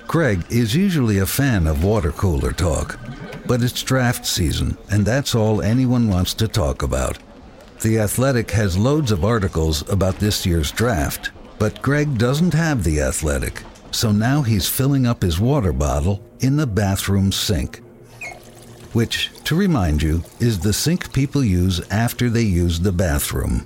Greg is usually a fan of water cooler talk, but it's draft season, and that's all anyone wants to talk about. The Athletic has loads of articles about this year's draft, but Greg doesn't have The Athletic, so now he's filling up his water bottle in the bathroom sink, which, to remind you, is the sink people use after they use the bathroom.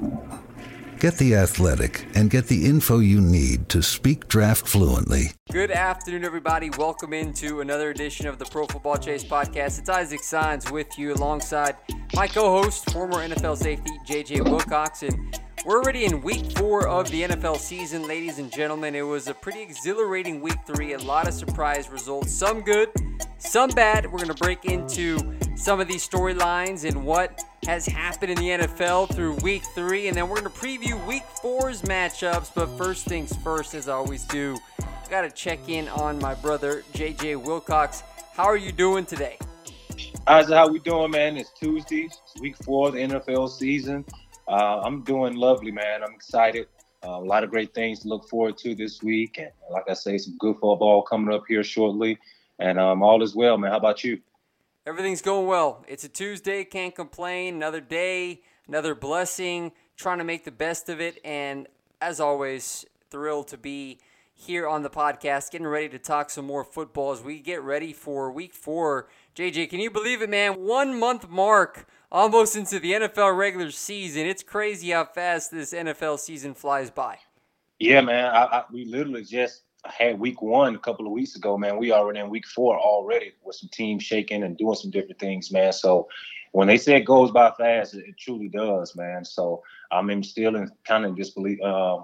Get The Athletic and get the info you need to speak draft fluently. Good afternoon, everybody. Welcome into another edition of the Pro Football Chase podcast. It's Isaac Signs with you alongside my co-host, former NFL safety, JJ Wilcox. And we're already in week 4 of the NFL season, ladies and gentlemen. It was a pretty exhilarating week 3, a lot of surprise results, some good, some bad. We're going to break into some of these storylines and what has happened in the NFL through week 3, and then we're going to preview week 4's matchups. But first things first, as I always do, I got to check in on my brother, JJ Wilcox. How are you doing today? Isaac, how we doing, man? It's Tuesday, it's week 4 of the NFL season. I'm doing lovely, man. I'm excited. A lot of great things to look forward to this week. And like I say, some good football coming up here shortly. And all is well, man. How about you? Everything's going well. It's a Tuesday, can't complain. Another day, another blessing, trying to make the best of it. And as always, thrilled to be here on the podcast, getting ready to talk some more football as we get ready for week 4. JJ, can you believe it, man? 1 month mark almost into the NFL regular season. It's crazy how fast this NFL season flies by. Yeah, man. We literally just had week 1 a couple of weeks ago, man. We already in week 4 already with some teams shaking and doing some different things, man. So when they say it goes by fast, it truly does, man. So I'm still in kind of disbelief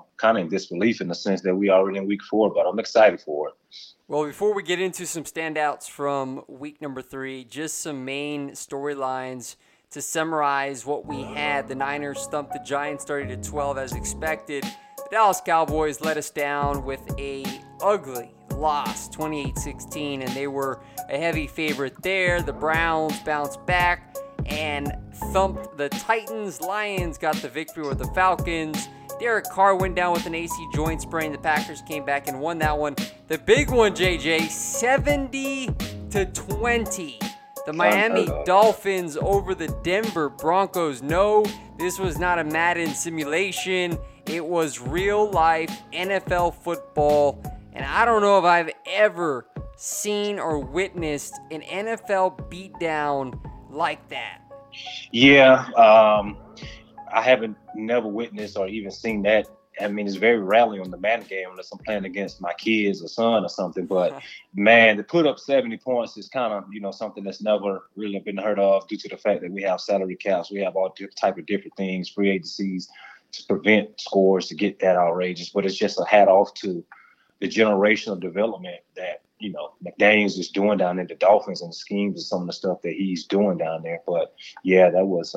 in the sense that we already in week 4, but I'm excited for it. Well, before we get into some standouts from week number 3, just some main storylines to summarize what we had. The Niners stumped the Giants 30-12 as expected. The Dallas Cowboys let us down with a ugly loss, 28-16, and they were a heavy favorite there. The Browns bounced back and thumped the Titans. Lions got the victory with the Falcons. Derek Carr went down with an AC joint sprain. The Packers came back and won that one. The big one, JJ, 70-20. The Miami Dolphins over the Denver Broncos. No, this was not a Madden simulation. It was real-life NFL football. And I don't know if I've ever seen or witnessed an NFL beatdown like that. Yeah, I haven't never witnessed or even seen that. I mean, it's very rarely on the Madden game unless I'm playing against my kids or son or something. But, man, to put up 70 points is kind of, something that's never really been heard of due to the fact that we have salary caps. We have all type of different things, free agencies to prevent scores to get that outrageous. But it's just a hat off to the generational development that, McDaniels is doing down in the Dolphins and the schemes and some of the stuff that he's doing down there. But, yeah, that was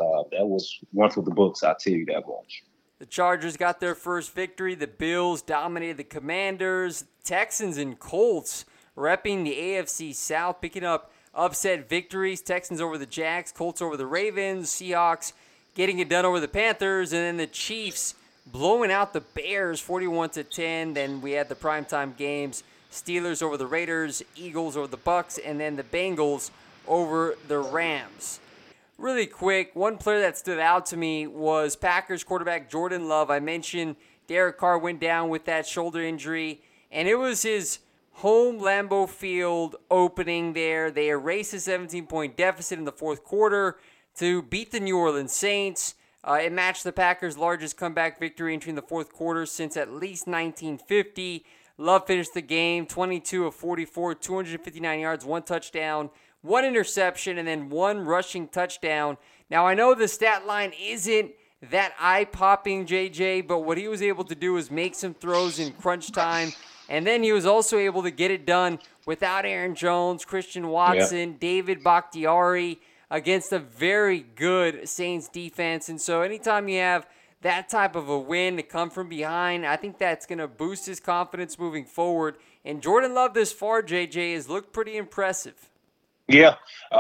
one for the books, I'll tell you that much. The Chargers got their first victory. The Bills dominated the Commanders. Texans and Colts repping the AFC South, picking up upset victories. Texans over the Jags, Colts over the Ravens, Seahawks getting it done over the Panthers, and then the Chiefs blowing out the Bears 41-10. Then we had the primetime games, Steelers over the Raiders, Eagles over the Bucks, and then the Bengals over the Rams. Really quick, one player that stood out to me was Packers quarterback Jordan Love. I mentioned Derek Carr went down with that shoulder injury, and it was his home Lambeau Field opening there. They erased a 17-point deficit in the fourth quarter to beat the New Orleans Saints. It matched the Packers' largest comeback victory entering the fourth quarter since at least 1950. Love finished the game 22 of 44, 259 yards, 1 touchdown, 1 interception, and then 1 rushing touchdown. Now, I know the stat line isn't that eye-popping, JJ, but what he was able to do was make some throws in crunch time, and then he was also able to get it done without Aaron Jones, Christian Watson, David Bakhtiari against a very good Saints defense. And so anytime you have that type of a win to come from behind, I think that's going to boost his confidence moving forward. And Jordan Love this far, JJ, has looked pretty impressive. Yeah.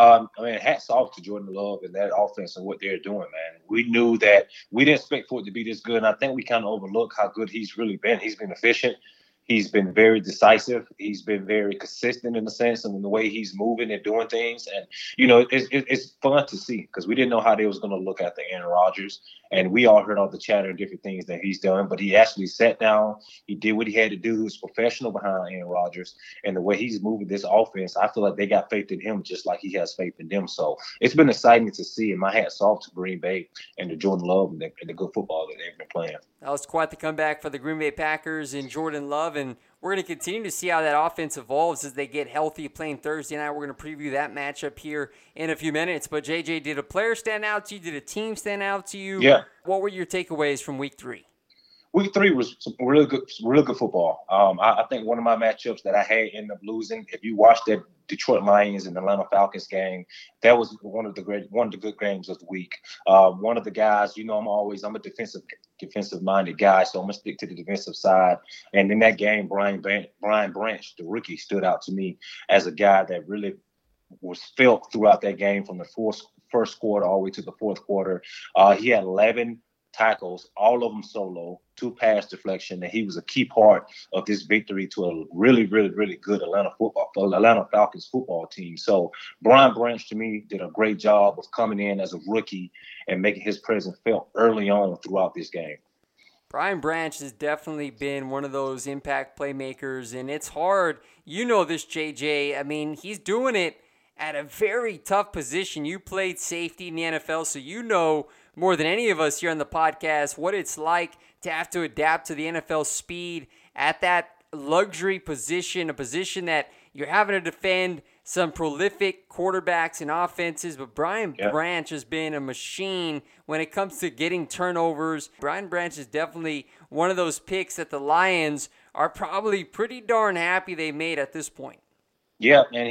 Hats off to Jordan Love and that offense and what they're doing, man. We knew that we didn't expect for it to be this good, and I think we kind of overlooked how good he's really been. He's been efficient. He's been very decisive. He's been very consistent in the sense and in the way he's moving and doing things. And, it's fun to see because we didn't know how they was going to look at the Aaron Rodgers. And we all heard all the chatter and different things that he's done. But he actually sat down. He did what he had to do. He was professional behind Aaron Rodgers. And the way he's moving this offense, I feel like they got faith in him just like he has faith in them. So it's been exciting to see. And my hat's off to Green Bay and to Jordan Love and the good football that they've been playing. That was quite the comeback for the Green Bay Packers and Jordan Love, and we're going to continue to see how that offense evolves as they get healthy playing Thursday night. We're going to preview that matchup here in a few minutes. But, JJ, did a player stand out to you? Did a team stand out to you? Yeah. What were your takeaways from Week 3? Week 3 was some really good football. I think one of my matchups that I had ended up losing. If you watched that Detroit Lions and Atlanta Falcons game, that was one of the good games of the week. One of the guys, I'm a defensive minded guy, so I'm gonna stick to the defensive side. And in that game, Brian Branch, the rookie, stood out to me as a guy that really was felt throughout that game from the first quarter all the way to the fourth quarter. He had 11 tackles, all of them solo, 2 pass deflection, and he was a key part of this victory to a really, really, really good Atlanta Falcons football team. So Brian Branch, to me, did a great job of coming in as a rookie and making his presence felt early on throughout this game. Brian Branch has definitely been one of those impact playmakers, and it's hard. You know this, JJ. I mean, he's doing it at a very tough position. You played safety in the NFL, so you know more than any of us here on the podcast what it's like to have to adapt to the NFL speed at that luxury position, a position that you're having to defend some prolific quarterbacks and offenses. But Brian Branch has been a machine when it comes to getting turnovers. Brian Branch is definitely one of those picks that the Lions are probably pretty darn happy they made at this point. Yeah, and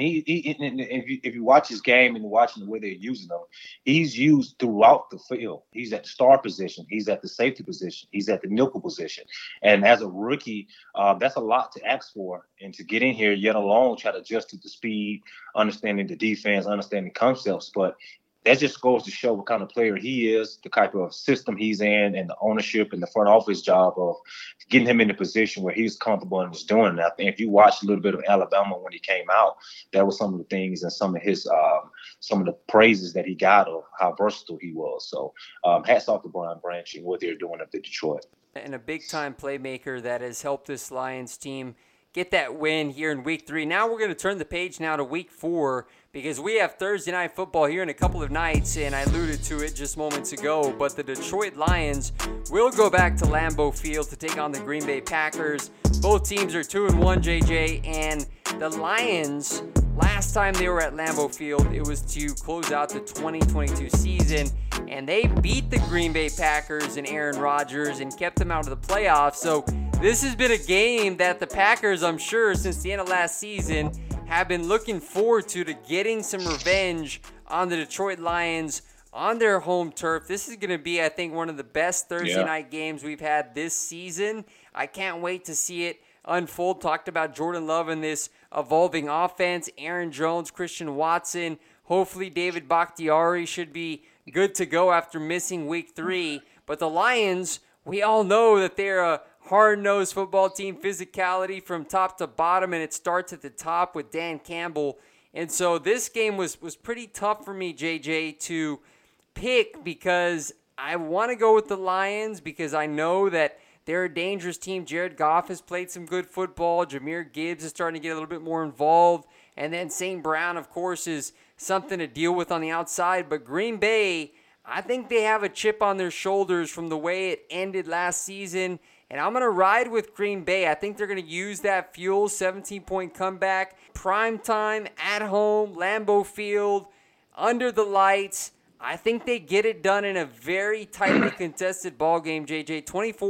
if you watch his game and watching the way they're using him, he's used throughout the field. He's at the star position. He's at the safety position. He's at the nickel position. And as a rookie, that's a lot to ask for. And to get in here, yet alone, try to adjust to the speed, understanding the defense, understanding concepts. But that just goes to show what kind of player he is, the type of system he's in, and the ownership and the front office job of getting him in a position where he's comfortable and just doing it. I think if you watch a little bit of Alabama when he came out, that was some of the things and some of his some of the praises that he got of how versatile he was. So hats off to Brian Branch and what they're doing up at Detroit. And a big-time playmaker that has helped this Lions team get that win here in Week 3. Now we're going to turn the page now to Week 4 because we have Thursday Night Football here in a couple of nights, and I alluded to it just moments ago, but the Detroit Lions will go back to Lambeau Field to take on the Green Bay Packers. Both teams are 2-1, JJ, and the Lions, last time they were at Lambeau Field, it was to close out the 2022 season, and they beat the Green Bay Packers and Aaron Rodgers and kept them out of the playoffs. So this has been a game that the Packers, I'm sure, since the end of last season, have been looking forward to getting some revenge on the Detroit Lions on their home turf. This is going to be, I think, one of the best Thursday night games we've had this season. I can't wait to see it unfold. Talked about Jordan Love and this evolving offense. Aaron Jones, Christian Watson. Hopefully David Bakhtiari should be good to go after missing Week 3. But the Lions, we all know that they're a hard-nosed football team, physicality from top to bottom, and it starts at the top with Dan Campbell. And so this game was pretty tough for me, JJ, to pick because I want to go with the Lions because I know that they're a dangerous team. Jared Goff has played some good football. Jahmyr Gibbs is starting to get a little bit more involved. And then St. Brown, of course, is something to deal with on the outside. But Green Bay, I think they have a chip on their shoulders from the way it ended last season. And I'm going to ride with Green Bay. I think they're going to use that fuel, 17-point comeback, prime time, at home, Lambeau Field, under the lights. I think they get it done in a very tightly contested ball game, JJ.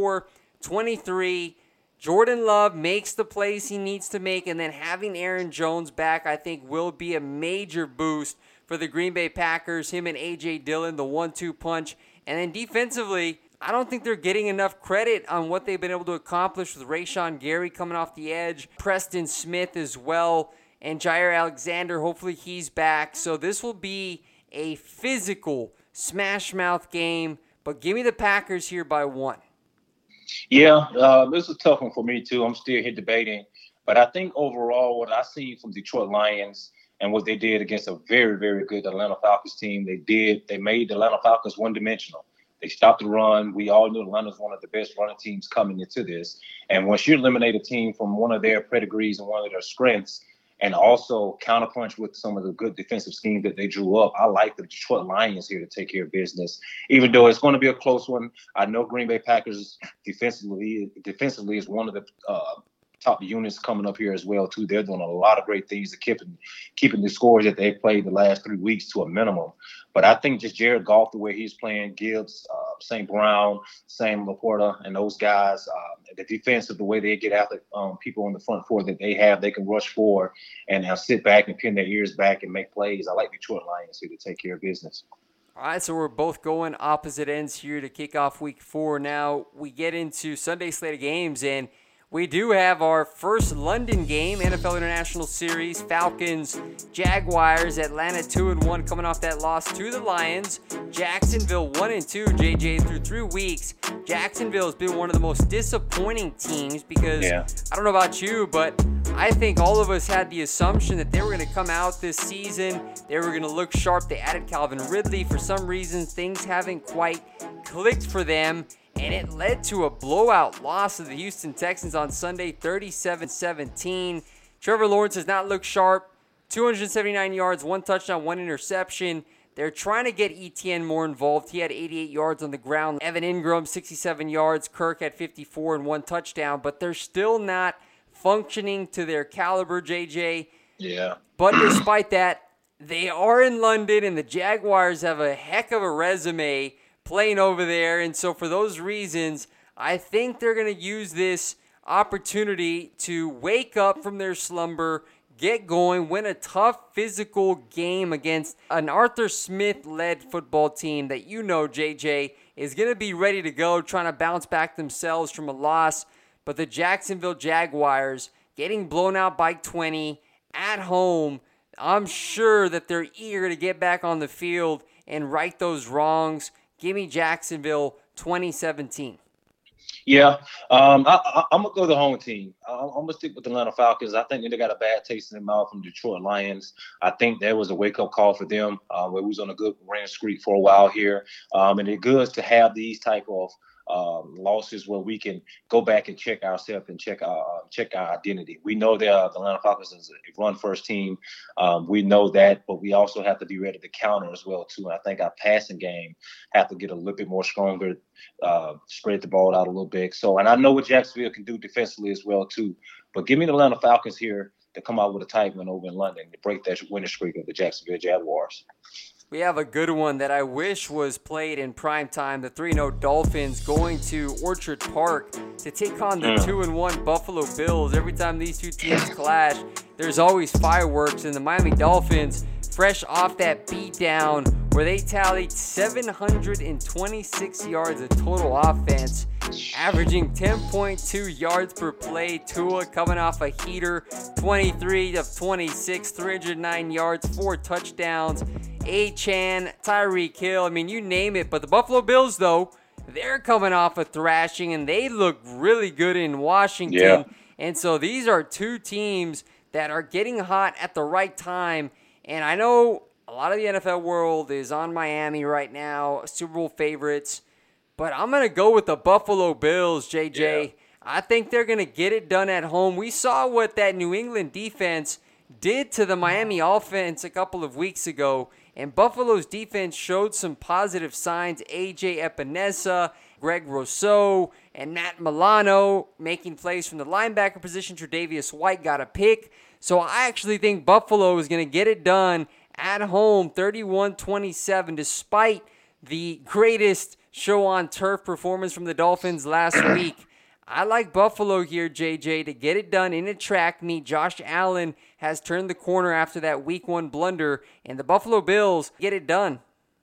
24-23. Jordan Love makes the plays he needs to make, and then having Aaron Jones back, I think, will be a major boost for the Green Bay Packers. Him and A.J. Dillon, the 1-2 punch. And then defensively, I don't think they're getting enough credit on what they've been able to accomplish with Rashawn Gary coming off the edge, Preston Smith as well, and Jair Alexander. Hopefully he's back. So this will be a physical smash mouth game, but give me the Packers here by 1. Yeah, this is a tough one for me too. I'm still here debating, but I think overall, what I seen from Detroit Lions and what they did against a very, very good Atlanta Falcons team, they made the Atlanta Falcons one-dimensional. They stopped the run. We all knew Atlanta was one of the best running teams coming into this. And once you eliminate a team from one of their pedigrees and one of their strengths, and also counterpunch with some of the good defensive schemes that they drew up, I like the Detroit Lions here to take care of business. Even though it's going to be a close one, I know Green Bay Packers defensively is one of the top units coming up here as well too. They're doing a lot of great things to keeping the scores that they've played the last 3 weeks to a minimum. But I think just Jared Goff, the way he's playing, Gibbs, St. Brown, Sam Laporta, and those guys, the defense of the way they get after people on the front four that they can rush forward and sit back and pin their ears back and make plays. I like Detroit Lions here to take care of business. All right, so we're both going opposite ends here to kick off week 4. Now we get into Sunday slate of games, and we do have our first London game, NFL International Series, Falcons, Jaguars, Atlanta 2-1 coming off that loss to the Lions. Jacksonville 1-2, JJ, through 3 weeks. Jacksonville has been one of the most disappointing teams because, I don't know about you, but I think all of us had the assumption that they were going to come out this season. They were going to look sharp. They added Calvin Ridley. For some reason, things haven't quite clicked for them. And it led to a blowout loss of the Houston Texans on Sunday, 37-17. Trevor Lawrence has not looked sharp. 279 yards, 1 touchdown, 1 interception. They're trying to get Etienne more involved. He had 88 yards on the ground. Evan Ingram, 67 yards. Kirk had 54 and 1 touchdown. But they're still not functioning to their caliber, JJ. Yeah. But despite that, they are in London, and the Jaguars have a heck of a resume playing over there. And so for those reasons, I think they're going to use this opportunity to wake up from their slumber, get going, win a tough physical game against an Arthur Smith-led football team that JJ, is going to be ready to go, trying to bounce back themselves from a loss. But the Jacksonville Jaguars getting blown out by 20 at home, I'm sure that they're eager to get back on the field and right those wrongs. Give me Jacksonville 2017. Yeah, I'm going to go the home team. I'm going to stick with the Atlanta Falcons. I think they got a bad taste in their mouth from Detroit Lions. I think there was a wake-up call for them. We was on a good rain streak for a while here. And it's good to have these type of losses where we can go back and check ourselves and check our identity. We know that the Atlanta Falcons is a run-first team. We know that, but we also have to be ready to counter as well, too. And I think our passing game have to get a little bit more stronger, spread the ball out a little bit. So, and I know what Jacksonville can do defensively as well, too. But give me the Atlanta Falcons here to come out with a tight win over in London to break that winning streak of the Jacksonville Jaguars. We have a good one that I wish was played in prime time. The 3-0 Dolphins going to Orchard Park to take on the 2-1 Buffalo Bills. Every time these two teams clash, there's always fireworks. And the Miami Dolphins, fresh off that beatdown where they tallied 726 yards of total offense, averaging 10.2 yards per play. Tua coming off a heater, 23 of 26, 309 yards, 4 touchdowns. Achane, Tyreek Hill, you name it. But the Buffalo Bills, though, they're coming off a thrashing, and they look really good in Washington. Yeah. And so these are two teams that are getting hot at the right time. And I know a lot of the NFL world is on Miami right now, Super Bowl favorites. But I'm going to go with the Buffalo Bills, JJ. Yeah. I think they're going to get it done at home. We saw what that New England defense did to the Miami offense a couple of weeks ago. And Buffalo's defense showed some positive signs. A.J. Epinesa, Greg Rousseau, and Matt Milano making plays from the linebacker position. Tre'Davious White got a pick. So I actually think Buffalo is going to get it done at home, 31-27, despite the greatest show on turf performance from the Dolphins last week. I like Buffalo here, JJ, to get it done in a track meet. Josh Allen has turned the corner after that Week 1 blunder, and the Buffalo Bills get it done.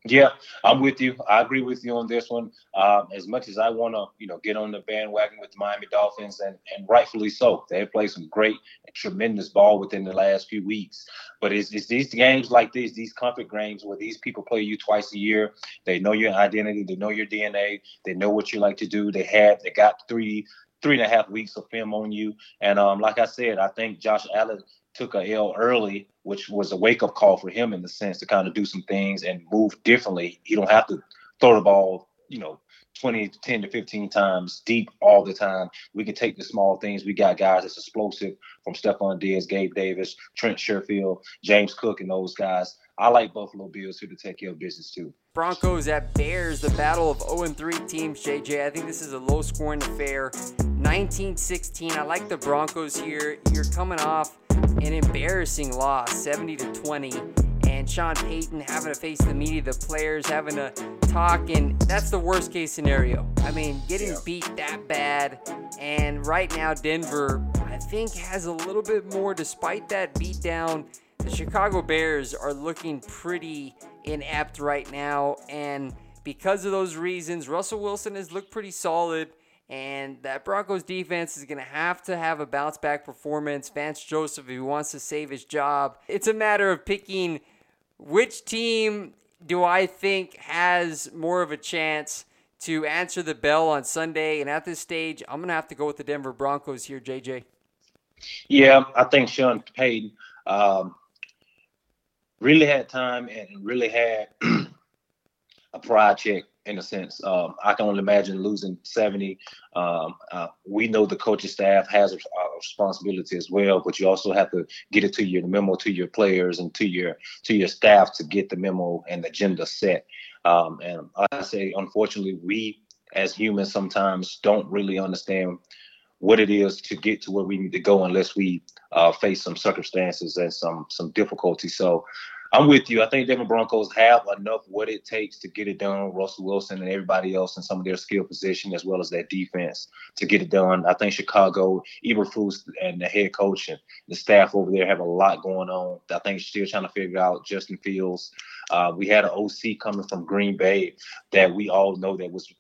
Yeah, I'm with you. I agree with you on this one. As much as I want to, get on the bandwagon with the Miami Dolphins, and rightfully so, they have played some great, tremendous ball within the last few weeks. But it's these games like these comfort games where these people play you twice a year. They know your identity, they know your DNA, they know what you like to do. They got 3.5 weeks of film on you. And like I said, I think Josh Allen took a L early, which was a wake up call for him in the sense to kind of do some things and move differently. You don't have to throw the ball, 10 to 15 times deep all the time. We can take the small things. We got guys that's explosive from Stephon Diggs, Gabe Davis, Trent Sherfield, James Cook, and those guys. I like Buffalo Bills here to take care of business too. Broncos at Bears, the battle of 0-3 teams, JJ. I think this is a low-scoring affair. 19-16. I like the Broncos here. You're coming off an embarrassing loss, 70-20, and Sean Payton having to face the media, the players having to talk, and that's the worst-case scenario. I mean, getting beat that bad, and right now Denver, I think, has a little bit more. Despite that beatdown, the Chicago Bears are looking pretty inept right now, and because of those reasons, Russell Wilson has looked pretty solid, and that Broncos defense is going to have a bounce-back performance. Vance Joseph, if he wants to save his job. It's a matter of picking which team do I think has more of a chance to answer the bell on Sunday, and at this stage, I'm going to have to go with the Denver Broncos here, JJ. Yeah, I think Sean Payton really had time and really had a pride check in a sense. I can only imagine losing 70. We know the coaching staff has a responsibility as well, but you also have to get it to the memo to your players and to your staff to get the memo and the agenda set. And I say, unfortunately, we as humans sometimes don't really understand what it is to get to where we need to go unless we face some circumstances and some difficulty. So I'm with you. I think Denver Broncos have enough what it takes to get it done. Russell Wilson and everybody else in some of their skill position as well as their defense to get it done. I think Chicago, Eberflus and the head coach and the staff over there have a lot going on. I think still trying to figure out Justin Fields. We had an OC coming from Green Bay that we all know that was,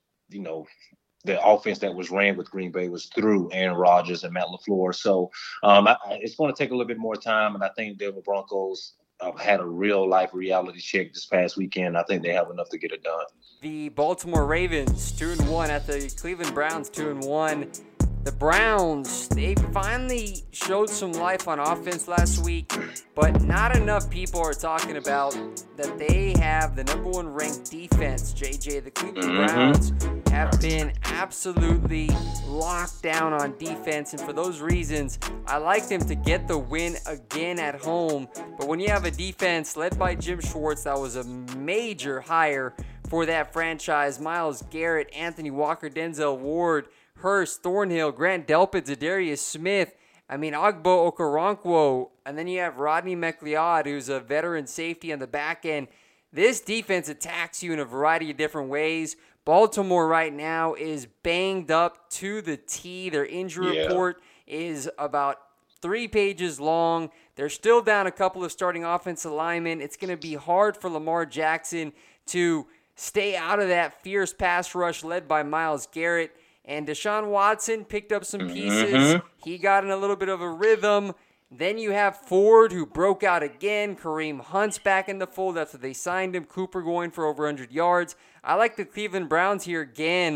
the offense that was ran with Green Bay was through Aaron Rodgers and Matt LaFleur. So it's going to take a little bit more time, and I think Denver Broncos had a real-life reality check this past weekend. I think they have enough to get it done. The Baltimore Ravens, 2-1 at the Cleveland Browns, 2-1. The Browns, they finally showed some life on offense last week, but not enough people are talking about that they have the number one ranked defense, JJ. The Cleveland Browns have been absolutely locked down on defense, and for those reasons, I like them to get the win again at home. But when you have a defense led by Jim Schwartz, that was a major hire for that franchise. Myles Garrett, Anthony Walker, Denzel Ward, Hurst, Thornhill, Grant Delpit, Zadarius Smith, Ogbo Okoronkwo, and then you have Rodney McLeod, who's a veteran safety on the back end. This defense attacks you in a variety of different ways. Baltimore right now is banged up to the T. Their injury report is about 3 pages long. They're still down a couple of starting offensive linemen. It's going to be hard for Lamar Jackson to stay out of that fierce pass rush led by Myles Garrett. And Deshaun Watson picked up some pieces. He got in a little bit of a rhythm. Then you have Ford, who broke out again. Kareem Hunt's back in the fold after they signed him. Cooper going for over 100 yards. I like the Cleveland Browns here again,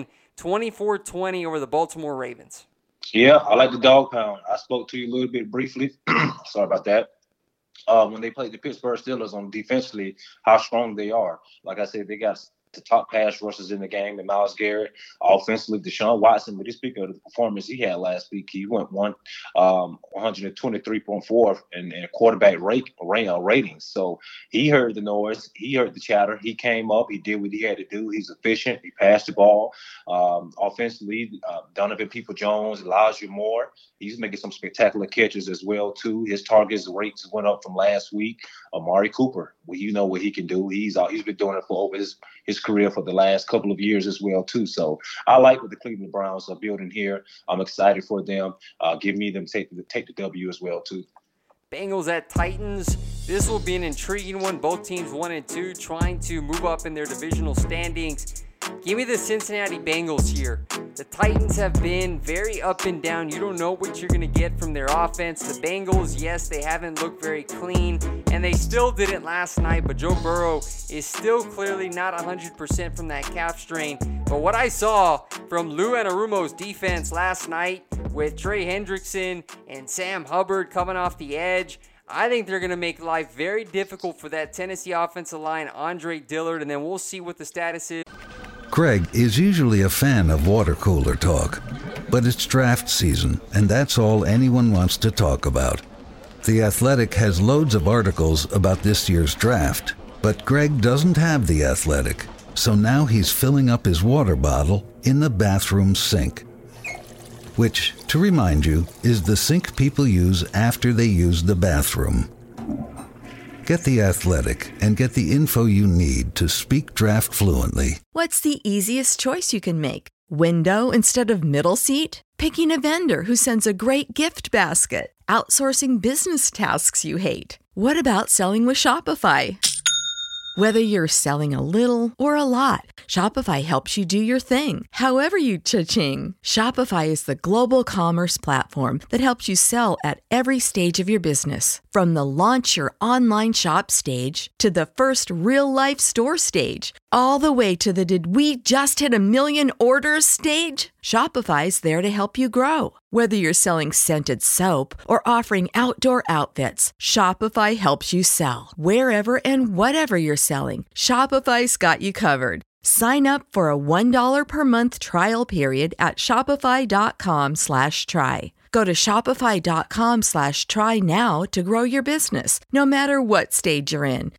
24-20 over the Baltimore Ravens. Yeah, I like the dog pound. I spoke to you a little bit briefly. Sorry about that. When they played the Pittsburgh Steelers on defensively, how strong they are. Like I said, they got the top pass rushers in the game, and Myles Garrett. Offensively, Deshaun Watson, but just speaking of the performance he had last week, he went 123.4 in quarterback ratings. So he heard the noise. He heard the chatter. He came up. He did what he had to do. He's efficient. He passed the ball. Offensively, Donovan People-Jones, Elijah Moore, he's making some spectacular catches as well, too. His targets rates went up from last week. Amari Cooper, well, you know what he can do. He's been doing it for over his career for the last couple of years as well, too. So I like what the Cleveland Browns are building here. I'm excited for them. Give me them take the W as well, too. Bengals at Titans. This will be an intriguing one. Both teams 1-2, trying to move up in their divisional standings. Give me the Cincinnati Bengals here. The Titans have been very up and down. You don't know what you're going to get from their offense. The Bengals, yes, they haven't looked very clean, and they still didn't last night, but Joe Burrow is still clearly not 100% from that calf strain. But what I saw from Lou Anarumo's defense last night with Trey Hendrickson and Sam Hubbard coming off the edge, I think they're going to make life very difficult for that Tennessee offensive line, Andre Dillard, and then we'll see what the status is. Greg is usually a fan of water cooler talk, but it's draft season, and that's all anyone wants to talk about. The Athletic has loads of articles about this year's draft, but Greg doesn't have The Athletic, so now he's filling up his water bottle in the bathroom sink. Which, to remind you, is the sink people use after they use the bathroom. Get The Athletic and get the info you need to speak draft fluently. What's the easiest choice you can make? Window instead of middle seat? Picking a vendor who sends a great gift basket? Outsourcing business tasks you hate? What about selling with Shopify? Whether you're selling a little or a lot, Shopify helps you do your thing, however you cha-ching. Shopify is the global commerce platform that helps you sell at every stage of your business. From the launch your online shop stage to the first real-life store stage, all the way to the did we just hit 1 million orders stage. Shopify's there to help you grow. Whether you're selling scented soap or offering outdoor outfits, Shopify helps you sell. Wherever and whatever you're selling, Shopify's got you covered. Sign up for a $1 per month trial period at shopify.com/try. Go to shopify.com/try now to grow your business, no matter what stage you're in.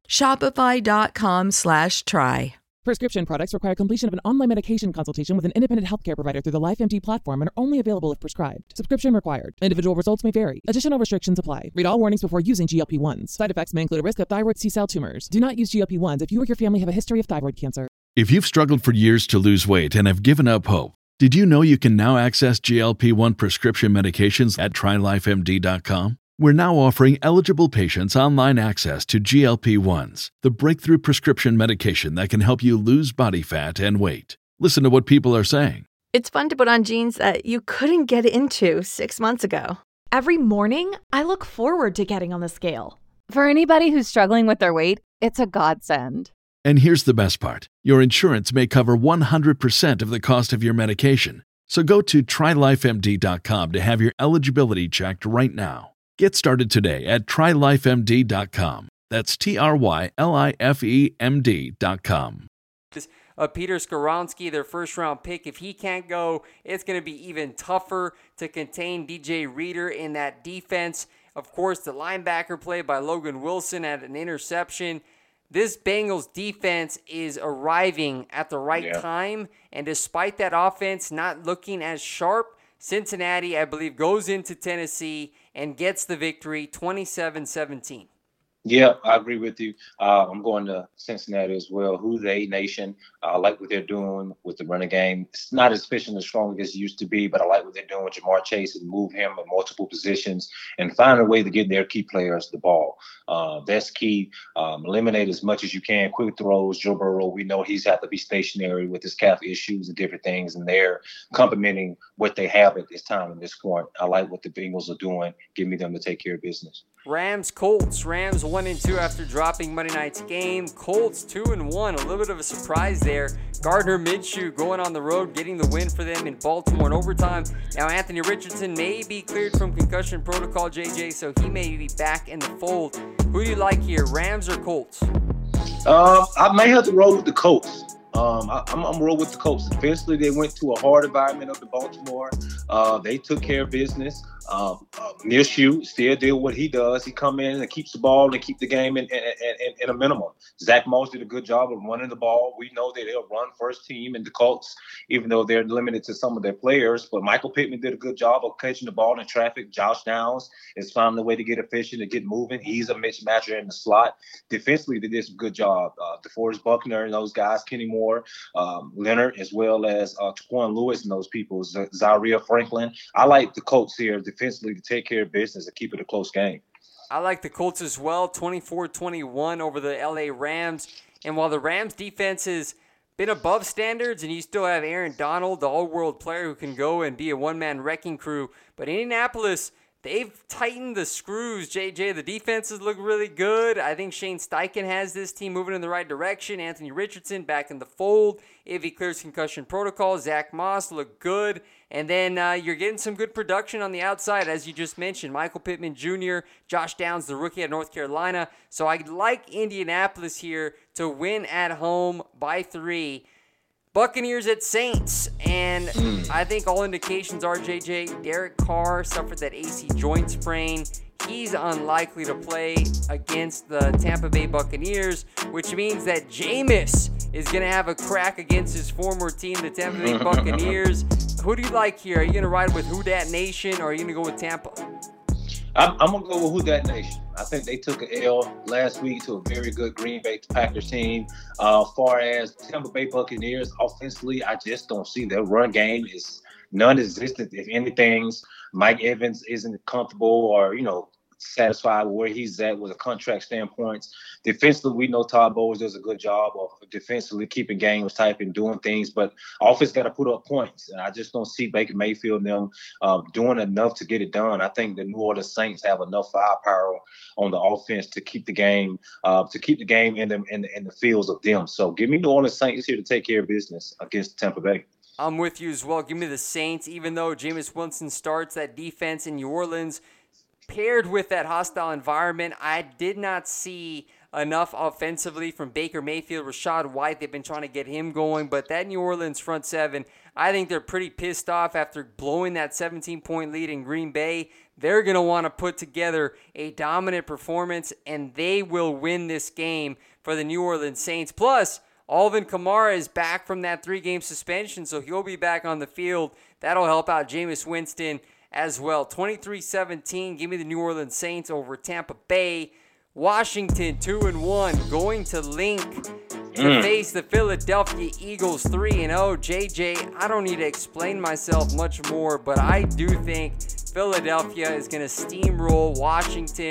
Shopify.com/try. Prescription products require completion of an online medication consultation with an independent healthcare provider through the LifeMD platform and are only available if prescribed. Subscription required. Individual results may vary. Additional restrictions apply. Read all warnings before using GLP-1s. Side effects may include a risk of thyroid C-cell tumors. Do not use GLP-1s if you or your family have a history of thyroid cancer. If you've struggled for years to lose weight and have given up hope, did you know you can now access GLP-1 prescription medications at TryLifeMD.com? We're now offering eligible patients online access to GLP-1s, the breakthrough prescription medication that can help you lose body fat and weight. Listen to what people are saying. It's fun to put on jeans that you couldn't get into 6 months ago. Every morning, I look forward to getting on the scale. For anybody who's struggling with their weight, it's a godsend. And here's the best part. Your insurance may cover 100% of the cost of your medication. So go to TryLifeMD.com to have your eligibility checked right now. Get started today at TryLifeMD.com. That's TryLifeMD.com. Peter Skoronski, their first-round pick. If he can't go, it's going to be even tougher to contain DJ Reader in that defense. Of course, the linebacker play by Logan Wilson at an interception. This Bengals defense is arriving at the right time, and despite that offense not looking as sharp, Cincinnati, I believe, goes into Tennessee and gets the victory 27-17. Yeah, I agree with you. I'm going to Cincinnati as well. Who they nation. I like what they're doing with the running game. It's not as efficient as strong as it used to be, but I like what they're doing with Jamar Chase and move him in multiple positions and find a way to get their key players the ball. That's key. Eliminate as much as you can. Quick throws. Joe Burrow, we know he's had to be stationary with his calf issues and different things, and they're complementing what they have at this time in this point. I like what the Bengals are doing. Give me them to take care of business. Rams-Colts. Rams 1-2 after dropping Monday night's game. Colts 2-1. A little bit of a surprise there. Gardner Minshew going on the road, getting the win for them in Baltimore in overtime. Now Anthony Richardson may be cleared from concussion protocol, JJ, so he may be back in the fold. Who do you like here, Rams or Colts? I may have to roll with the Colts. I'm roll with the Colts. Eventually, they went to a hard environment up in Baltimore. They took care of business. Minshew still did what he does. He come in and keeps the ball and keep the game in a minimum. Zach Moss did a good job of running the ball. We know that they'll run first team in the Colts, even though they're limited to some of their players. But Michael Pittman did a good job of catching the ball in traffic. Josh Downs is finding a way to get efficient and get moving. He's a mismatcher in the slot. Defensively, they did some good job. DeForest Buckner and those guys, Kenny Moore, Leonard, as well as Taquan Lewis and those people, Zaire Franklin. I like the Colts here. defensively to take care of business and keep it a close game. I like the Colts as well, 24-21 over the LA Rams. And while the Rams defense has been above standards, and you still have Aaron Donald, the all-world player who can go and be a one-man wrecking crew, but Indianapolis, they've tightened the screws, JJ. The defenses look really good. I think Shane Steichen has this team moving in the right direction. Anthony Richardson back in the fold. If he clears concussion protocol, Zach Moss look good. And then you're getting some good production on the outside, as you just mentioned. Michael Pittman Jr., Josh Downs, the rookie at North Carolina. So I like Indianapolis here to win at home by 3. Buccaneers at Saints, and I think all indications are, JJ, Derek Carr suffered that AC joint sprain. He's unlikely to play against the Tampa Bay Buccaneers, which means that Jameis is going to have a crack against his former team, the Tampa Bay Buccaneers. Who do you like here? Are you going to ride with Who Dat Nation, or are you going to go with Tampa? I'm going to go with Who Dat Nation. I think they took an L last week to a very good Green Bay Packers team. Far as Tampa Bay Buccaneers, offensively, I just don't see their run game is non-existent. If anything, Mike Evans isn't comfortable or, satisfied with where he's at with a contract standpoint. Defensively, we know Todd Bowles does a good job of defensively keeping games tight and doing things, but offense got to put up points. And I just don't see Baker Mayfield and them doing enough to get it done. I think the New Orleans Saints have enough firepower on the offense to keep the game in the fields of them. So give me New Orleans Saints here to take care of business against Tampa Bay. I'm with you as well. Give me the Saints, even though Jameis Winston starts that defense in New Orleans. Paired with that hostile environment, I did not see enough offensively from Baker Mayfield, Rachaad White. They've been trying to get him going, but that New Orleans front seven, I think they're pretty pissed off after blowing that 17-point lead in Green Bay. They're going to want to put together a dominant performance, and they will win this game for the New Orleans Saints. Plus, Alvin Kamara is back from that 3-game suspension, so he'll be back on the field. That'll help out Jameis Winston as well. 23-17, give me the New Orleans Saints over Tampa Bay. Washington 2-1, going to Link to face the Philadelphia Eagles 3-0. JJ, I don't need to explain myself much more, but I do think Philadelphia is going to steamroll Washington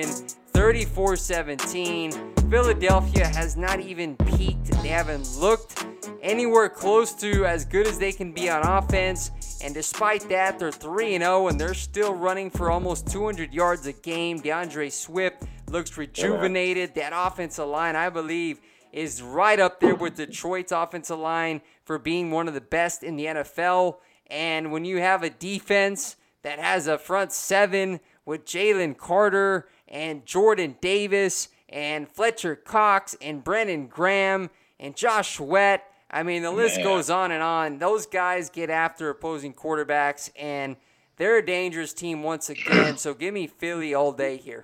34-17. Philadelphia has not even peaked. They haven't looked anywhere close to as good as they can be on offense. And despite that, they're 3-0, and they're still running for almost 200 yards a game. DeAndre Swift looks rejuvenated. That offensive line, I believe, is right up there with Detroit's offensive line for being one of the best in the NFL. And when you have a defense that has a front seven with Jalen Carter and Jordan Davis and Fletcher Cox and Brendan Graham and Josh Sweat, I mean, the list goes on and on. Those guys get after opposing quarterbacks, and they're a dangerous team once again. So give me Philly all day here.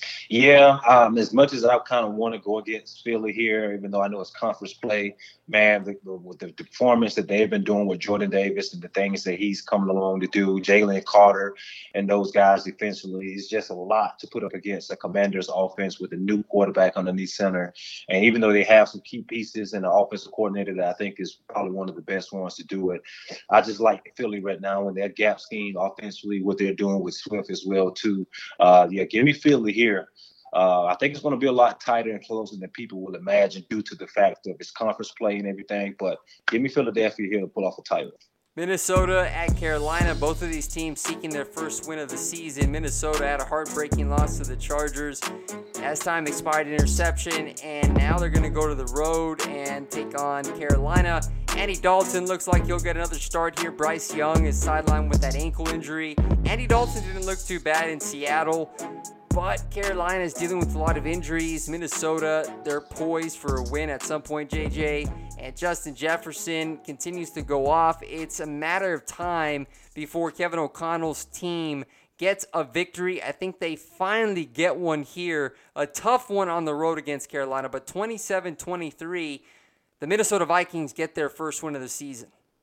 Yeah, as much as I kind of want to go against Philly here, even though I know it's conference play, man, with the performance that they've been doing with Jordan Davis and the things that he's coming along to do, Jalen Carter and those guys defensively, it's just a lot to put up against the Commanders' offense with a new quarterback underneath center. And even though they have some key pieces and the offensive coordinator that I think is probably one of the best ones to do it, I just like Philly right now and their gap scheme offensively, what they're doing with Swift as well, too. Give me Philly here. I think it's going to be a lot tighter and closer than people will imagine due to the fact of its conference play and everything. But give me Philadelphia here to pull off a title. Minnesota at Carolina, both of these teams seeking their first win of the season. Minnesota had a heartbreaking loss to the Chargers as time expired, interception, and now they're going to go to the road and take on Carolina. Andy Dalton looks like he'll get another start here. Bryce Young is sidelined with that ankle injury. Andy Dalton didn't look too bad in Seattle, but Carolina is dealing with a lot of injuries. Minnesota, they're poised for a win at some point, JJ. And Justin Jefferson continues to go off. It's a matter of time before Kevin O'Connell's team gets a victory. I think they finally get one here. A tough one on the road against Carolina, but 27-23, the Minnesota Vikings get their first win of the season.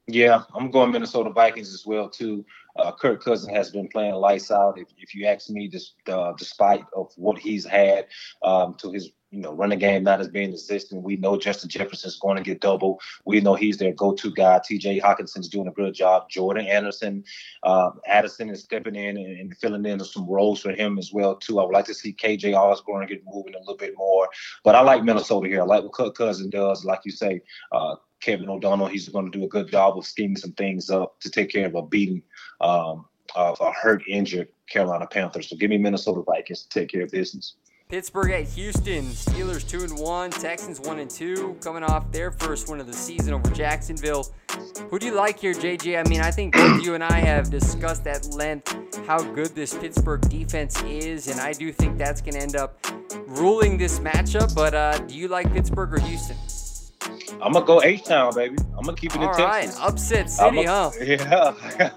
Yeah, I'm going Minnesota Vikings as well too. Kirk Cousins has been playing lights out. If you ask me, despite of what he's had to his running game not as being existent, we know Justin Jefferson's going to get double. We know he's their go-to guy. T.J. Hawkinson's doing a good job. Jordan Anderson, Addison is stepping in and filling in some roles for him as well too. I would like to see K.J. Osborne get moving a little bit more, but I like Minnesota here. I like what Kirk Cousins does. Like you say, Kevin O'Donnell, he's going to do a good job of scheming some things up to take care of a beating of a hurt, injured Carolina Panthers. So give me Minnesota Vikings to take care of business. Pittsburgh at Houston. Steelers 2-1, Texans 1-2, coming off their first win of the season over Jacksonville. Who do you like here, JJ? I mean, I think both you and I have discussed at length how good this Pittsburgh defense is, and I do think that's going to end up ruling this matchup. But do you like Pittsburgh or Houston? I'm going to go H-Town, baby. I'm going to keep it in Texas. All right, upset city, huh? Yeah.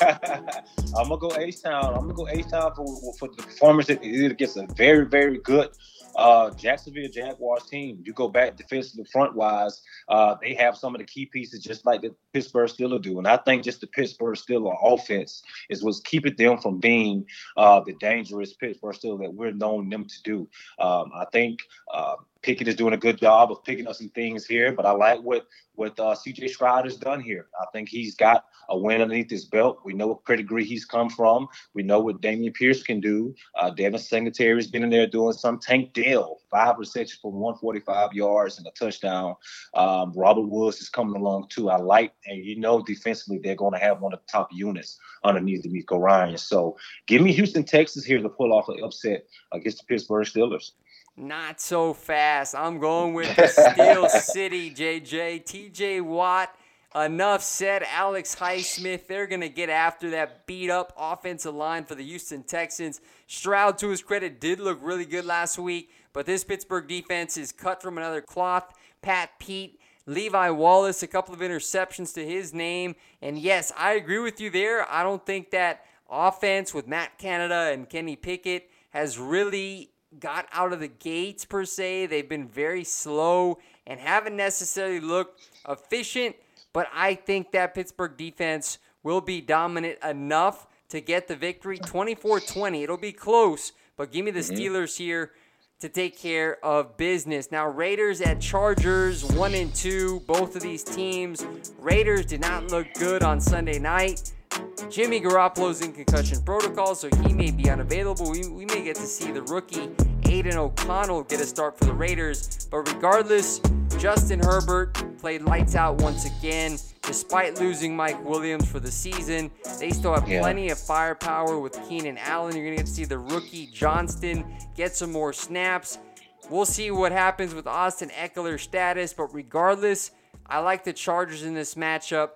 I'm going to go H-Town. I'm going to go H-Town for the performance that it against a very, very good Jacksonville Jaguars team. You go back defensively front-wise, they have some of the key pieces just like the Pittsburgh Steelers do. And I think just the Pittsburgh Steelers offense is what's keeping them from being the dangerous Pittsburgh Steelers that we're known them to do. I think Pickett is doing a good job of picking up some things here, but I like what C.J. Stroud has done here. I think he's got a win underneath his belt. We know what pedigree he's come from. We know what Damian Pierce can do. Devin Singletary's been in there doing some. Tank Dell, 5 receptions for 145 yards and a touchdown. Robert Woods is coming along too. I like, and defensively they're going to have one of the top units underneath DeMeco Ryan. So give me Houston, Texas here to pull off an upset against the Pittsburgh Steelers. Not so fast. I'm going with the Steel City, JJ. TJ Watt, enough said. Alex Highsmith, they're going to get after that beat-up offensive line for the Houston Texans. Stroud, to his credit, did look really good last week, but this Pittsburgh defense is cut from another cloth. Pat Pete, Levi Wallace, a couple of interceptions to his name. And yes, I agree with you there. I don't think that offense with Matt Canada and Kenny Pickett has really got out of the gates per se. They've been very slow and haven't necessarily looked efficient, but I think that Pittsburgh defense will be dominant enough to get the victory. 24-20. It'll be close, but give me the Steelers here to take care of business. Now, Raiders at Chargers, 1-2. Both of these teams. Raiders did not look good on Sunday night. Jimmy Garoppolo's in concussion protocol, so he may be unavailable. We may get to see the rookie Aiden O'Connell get a start for the Raiders. But regardless, Justin Herbert played lights out once again. Despite losing Mike Williams for the season, they still have plenty of firepower with Keenan Allen. You're going to get to see the rookie Johnston get some more snaps. We'll see what happens with Austin Eckler's status, but regardless, I like the Chargers in this matchup.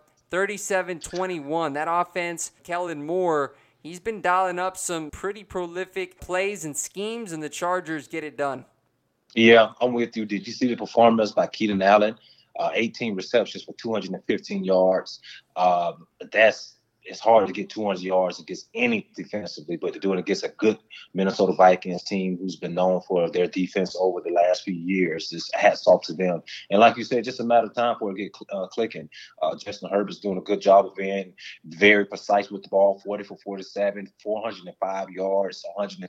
37-21. That offense, Kellen Moore, he's been dialing up some pretty prolific plays and schemes, and the Chargers get it done. Yeah, I'm with you. Did you see the performance by Keenan Allen? 18 receptions for 215 yards. It's hard to get 200 yards against any defensively, but to do it against a good Minnesota Vikings team who's been known for their defense over the last few years, just hats off to them. And like you said, just a matter of time for it to get clicking. Justin Herbert's doing a good job of being very precise with the ball, 40 for 47, 405 yards,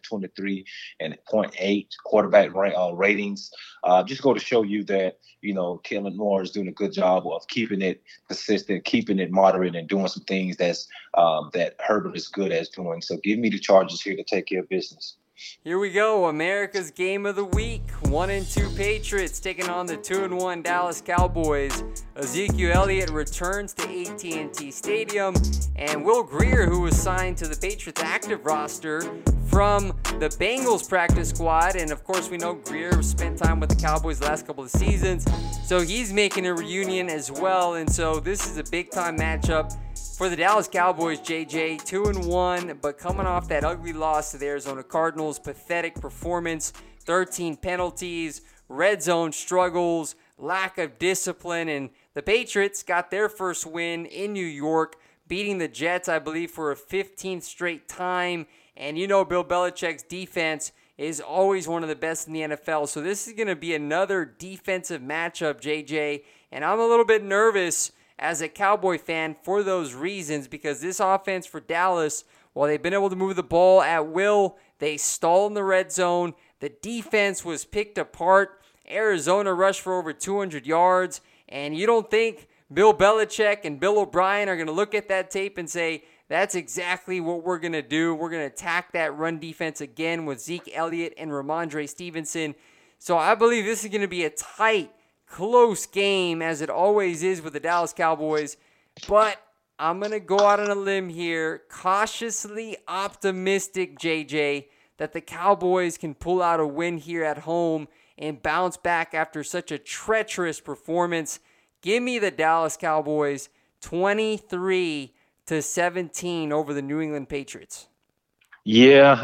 123.8 quarterback ratings. Just go to show you that, Kellen Moore is doing a good job of keeping it consistent, keeping it moderate, and doing some things that Herbert is good at doing. So give me the Chargers here to take care of business. Here we go. America's game of the week. 1-2 Patriots taking on the 2-1 Dallas Cowboys. Ezekiel Elliott returns to AT&T Stadium, and Will Grier, who was signed to the Patriots active roster from the Bengals practice squad, and of course we know Grier spent time with the Cowboys the last couple of seasons, so he's making a reunion as well. And so this is a big time matchup for the Dallas Cowboys, JJ. 2-1, but coming off that ugly loss to the Arizona Cardinals, pathetic performance, 13 penalties, red zone struggles, lack of discipline, and the Patriots got their first win in New York, beating the Jets, I believe, for a 15th straight time. And Bill Belichick's defense is always one of the best in the NFL. So this is going to be another defensive matchup, JJ. And I'm a little bit nervous as a Cowboy fan for those reasons, because this offense for Dallas, while they've been able to move the ball at will, they stall in the red zone. The defense was picked apart. Arizona rushed for over 200 yards, and you don't think Bill Belichick and Bill O'Brien are going to look at that tape and say, that's exactly what we're going to do. We're going to attack that run defense again with Zeke Elliott and Ramondre Stevenson. So I believe this is going to be a tight, close game, as it always is with the Dallas Cowboys. But I'm going to go out on a limb here, cautiously optimistic, JJ, that the Cowboys can pull out a win here at home and bounce back after such a treacherous performance. Give me the Dallas Cowboys 23-17 over the New England Patriots. Yeah,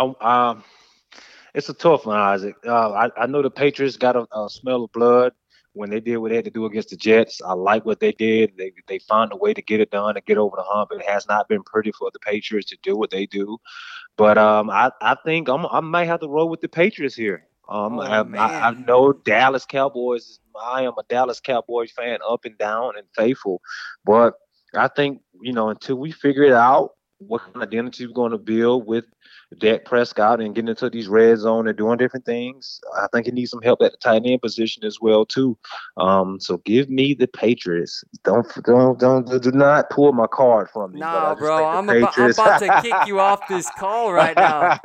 it's a tough one, Isaac. I know the Patriots got a smell of blood when they did what they had to do against the Jets. I like what they did. They found a way to get it done and get over the hump. It has not been pretty for the Patriots to do what they do. But I think I might have to roll with the Patriots here. I know Dallas Cowboys. I am a Dallas Cowboys fan, up and down and faithful. But I think, until we figure it out, what kind of identity we're going to build with Dak Prescott and getting into these red zone and doing different things, I think he needs some help at the tight end position as well too. So give me the Patriots. Do not pull my card from me. Nah, bro, I'm about to kick you off this call right now.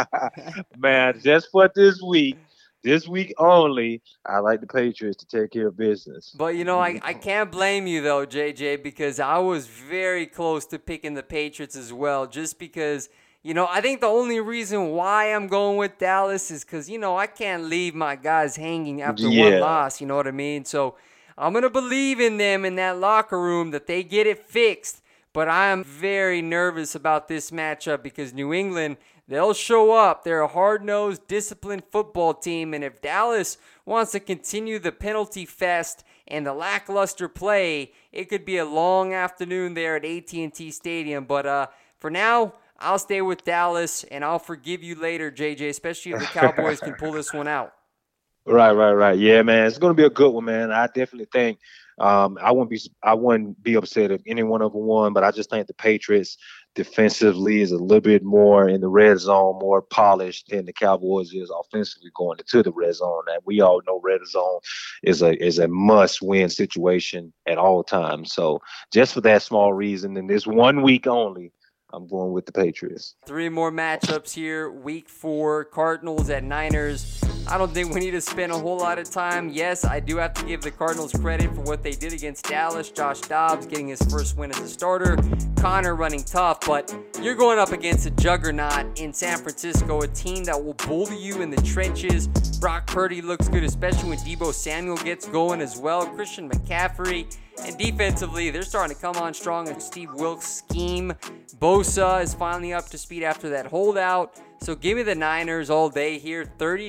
Man, just for this week only, I like the Patriots to take care of business. But, I can't blame you, though, JJ, because I was very close to picking the Patriots as well, just because, I think the only reason why I'm going with Dallas is because, I can't leave my guys hanging after one loss, you know what I mean? So I'm going to believe in them in that locker room that they get it fixed. But I am very nervous about this matchup because New England, they'll show up. They're a hard-nosed, disciplined football team. And if Dallas wants to continue the penalty fest and the lackluster play, it could be a long afternoon there at AT&T Stadium. But for now, I'll stay with Dallas, and I'll forgive you later, JJ, especially if the Cowboys can pull this one out. Right. Yeah, man, it's going to be a good one, man. I definitely think I wouldn't be upset if any one of them won, but I just think the Patriots defensively is a little bit more in the red zone, more polished than the Cowboys is offensively going into the red zone. And we all know red zone is a must-win situation at all times. So just for that small reason, and this 1 week only, I'm going with the Patriots. 3 more matchups here. Week 4, Cardinals at Niners. I don't think we need to spend a whole lot of time. Yes, I do have to give the Cardinals credit for what they did against Dallas. Josh Dobbs getting his first win as a starter. Connor running tough, but you're going up against a juggernaut in San Francisco, a team that will bully you in the trenches. Brock Purdy looks good, especially when Deebo Samuel gets going as well. Christian McCaffrey. And defensively, they're starting to come on strong in Steve Wilks' scheme. Bosa is finally up to speed after that holdout. So give me the Niners all day here,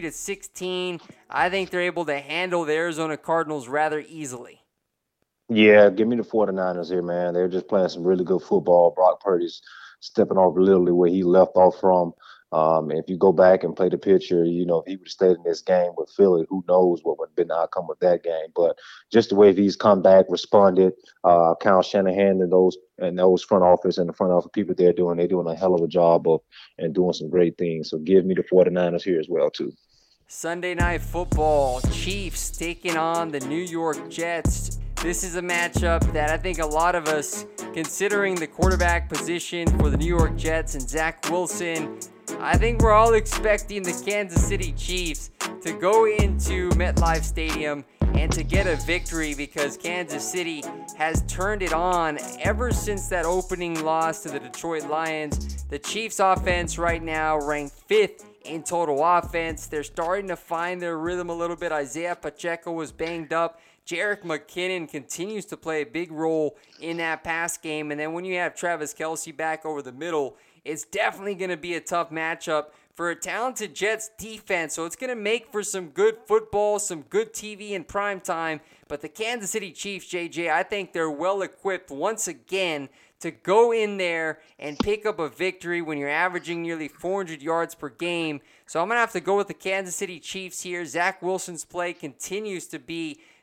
30-16. I think they're able to handle the Arizona Cardinals rather easily. Yeah, give me the 49ers here, man. They're just playing some really good football. Brock Purdy's stepping off literally where he left off from. If you go back and play the picture, if he would have stayed in this game with Philly, who knows what would have been the outcome of that game. But just the way he's come back, responded, Kyle Shanahan and those front office and the front office people they're doing a hell of a job of and doing some great things. So give me the 49ers here as well, too. Sunday Night Football, Chiefs taking on the New York Jets. This is a matchup that I think a lot of us, considering the quarterback position for the New York Jets and Zach Wilson, I think we're all expecting the Kansas City Chiefs to go into MetLife Stadium and to get a victory because Kansas City has turned it on ever since that opening loss to the Detroit Lions. The Chiefs offense right now ranked 5th in total offense. They're starting to find their rhythm a little bit. Isaiah Pacheco was banged up. Jerick McKinnon continues to play a big role in that pass game. And then when you have Travis Kelce back over the middle, it's definitely going to be a tough matchup for a talented Jets defense. So it's going to make for some good football, some good TV in prime time. But the Kansas City Chiefs, JJ, I think they're well equipped once again to go in there and pick up a victory when you're averaging nearly 400 yards per game. So I'm going to have to go with the Kansas City Chiefs here. Zach Wilson's play continues to be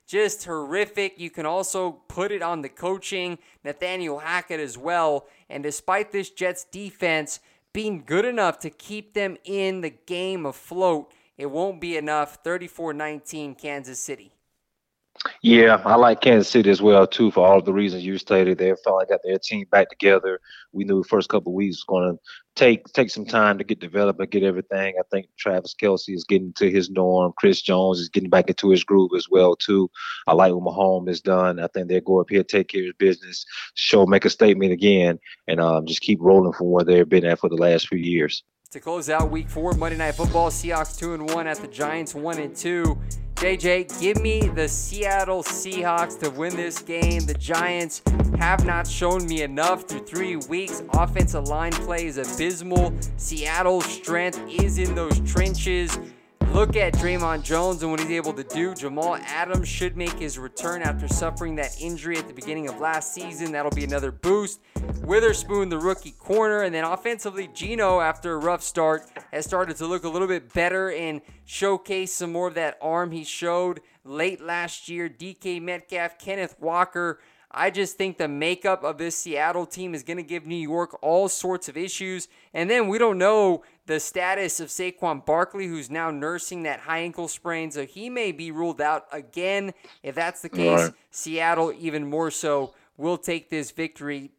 just horrific. You can also put it on the coaching, Nathaniel Hackett as well. And despite this Jets defense being good enough to keep them in the game afloat, it won't be enough. 34-19 Kansas City. Yeah, I like Kansas City as well, too, for all of the reasons you stated. They finally got their team back together. We knew the first couple of weeks was going to take some time to get developed and get everything. I think Travis Kelce is getting to his norm. Chris Jones is getting back into his groove as well, too. I like what Mahomes has done. I think they'll go up here, take care of business, make a statement again, and just keep rolling from where they've been at for the last few years. To close out Week 4, Monday Night Football, Seahawks 2-1 at the Giants 1-2. JJ, give me the Seattle Seahawks to win this game. The Giants have not shown me enough through 3 weeks. Offensive line play is abysmal. Seattle's strength is in those trenches. Look at Draymond Jones and what he's able to do. Jamal Adams should make his return after suffering that injury at the beginning of last season. That'll be another boost. Witherspoon, the rookie corner. And then offensively, Geno, after a rough start, has started to look a little bit better and showcase some more of that arm he showed late last year. DK Metcalf, Kenneth Walker. I just think the makeup of this Seattle team is going to give New York all sorts of issues. And then we don't know the status of Saquon Barkley, who's now nursing that high ankle sprain. So he may be ruled out again. If that's the case, right, Seattle even more so will take this victory.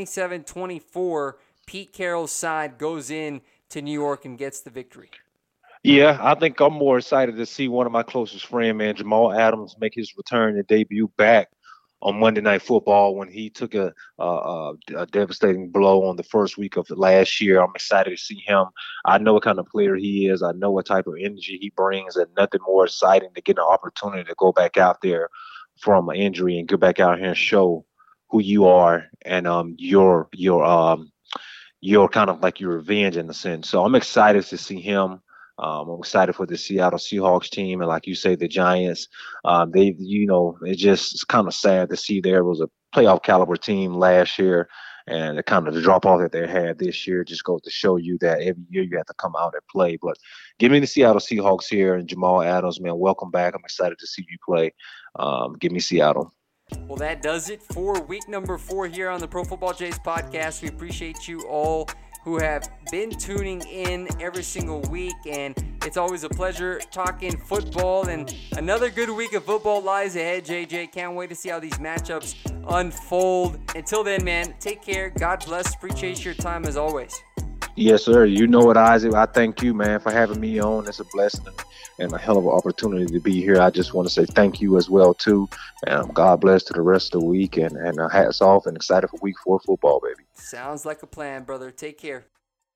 27-24, Pete Carroll's side goes in to New York and gets the victory. Yeah, I think I'm more excited to see one of my closest friends, man, Jamal Adams, make his return and debut back on Monday Night Football when he took a devastating blow on the first week of last year. I'm excited to see him. I know what kind of player he is. I know what type of energy he brings, and nothing more exciting to get an opportunity to go back out there from an injury and get back out here and show who you are and your kind of like your revenge in a sense. So I'm excited to see him. I'm excited for the Seattle Seahawks team, and like you say, the Giants. It's kind of sad to see there was a playoff caliber team last year, and the kind of the drop off that they had this year just goes to show you that every year you have to come out and play. But give me the Seattle Seahawks here, and Jamal Adams, man, welcome back. I'm excited to see you play. Give me Seattle. Well, that does it for week number 4 here on the Pro Football Jays podcast. We appreciate you all who have been tuning in every single week, and it's always a pleasure talking football, and another good week of football lies ahead, JJ. Can't wait to see how these matchups unfold. Until then, man, take care. God bless. Appreciate your time as always. Yes, sir. You know what, Isaac. I thank you, man, for having me on. It's a blessing and a hell of an opportunity to be here. I just want to say thank you as well, too. And God bless to the rest of the week, and hats off and excited for week 4 football, baby. Sounds like a plan, brother. Take care.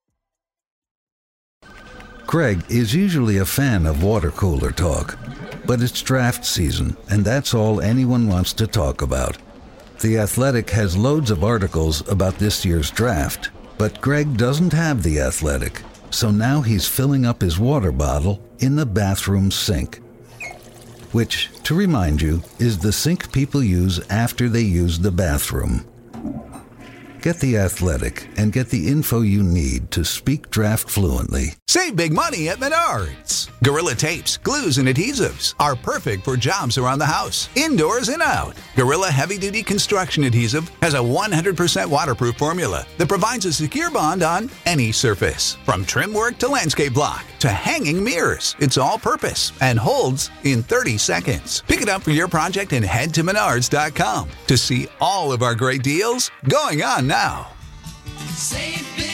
Craig is usually a fan of water cooler talk, but it's draft season, and that's all anyone wants to talk about. The Athletic has loads of articles about this year's draft, but Greg doesn't have The Athletic, so now he's filling up his water bottle in the bathroom sink. Which, to remind you, is the sink people use after they use the bathroom. Get The Athletic and get the info you need to speak draft fluently. Save big money at Menards. Gorilla tapes, glues, and adhesives are perfect for jobs around the house, indoors and out. Gorilla heavy-duty construction adhesive has a 100% waterproof formula that provides a secure bond on any surface. From trim work to landscape block to hanging mirrors, it's all-purpose and holds in 30 seconds. Pick it up for your project and head to Menards.com to see all of our great deals going on now. Save big